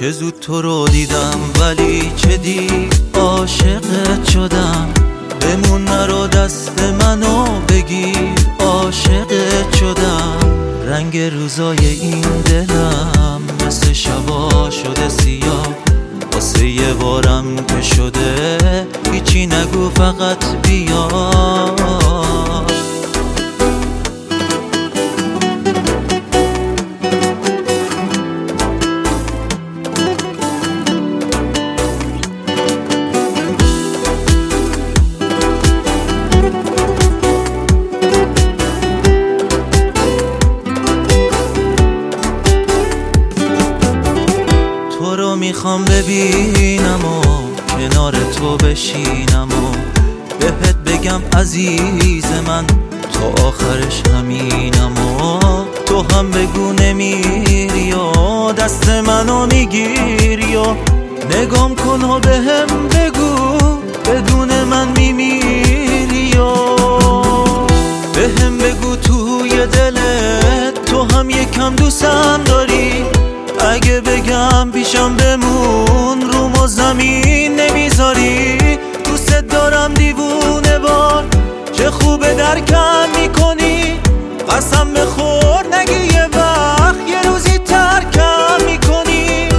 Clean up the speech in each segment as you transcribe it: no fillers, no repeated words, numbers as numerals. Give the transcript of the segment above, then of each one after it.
چه زود تو رو دیدم ولی چه دیر عاشقت شدم. بمون نرو دست منو بگیر، عاشقت شدم. رنگ روزای این دلم مثل شبا شده سیاه، واسه یه بارم که شده هیچی نگو فقط بیا. میخوام ببینم و کنار تو بشینم و بهت بگم عزیز من تا آخرش همینم و تو هم بگو نمیری و دست منو میگیری و نگام کن و بهم بگو بدون من میمیری و بهم بگو توی دلت تو هم یکم دوستم داری. اگه بگم پیشم بمون روم و زمین نمیذاری. دوست دارم دیوونه وار، چه خوبه درکم میکنی. قسم بخور نگی یه وقت یه روزی ترکم میکنی.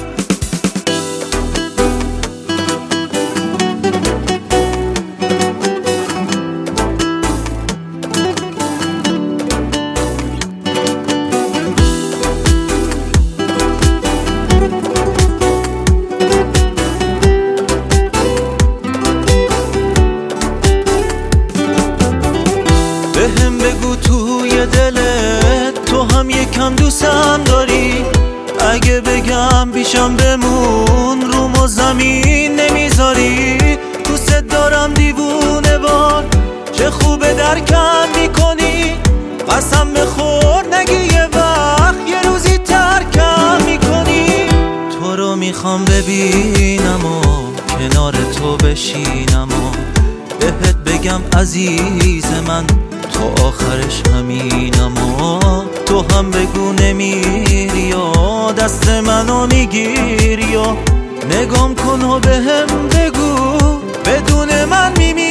بهم بگو توی دلت تو هم یکم دوستم داری. اگه بگم پیشم بمون روم و زمین نمیذاری. دوست دارم دیوونه وار، چه خوبه درکم میکنی. قسم بخور نگی یه وقت یه روزی ترکم میکنی. تو رو میخوام ببینم و کنار تو بشینم و بهت بگم عزیز من تا آخرش همینم و تو هم بگو نمیری و دست منو میگیری و نگام کن و بهم بگو بدون من میمیری.